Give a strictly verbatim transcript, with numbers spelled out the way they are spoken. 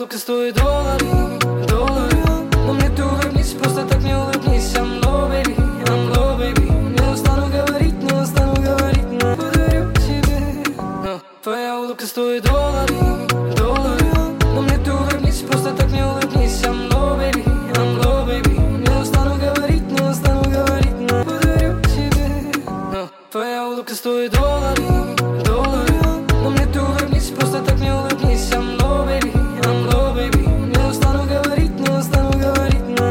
улыбка стоит доллары, доллары. Но мне ты улыбнись, просто так не улыбнись. I'm low, baby, I'm low, baby. Не устану говорить, не устану говорить, но подарю тебе. Но твоя улыбка стоит доллары, доллары. Но мне ты улыбнись, просто так не улыбнись. I'm low, baby, I'm low, baby. Не устану говорить, не устану говорить, но подарю тебе. Но твоя улыбка стоит доллары.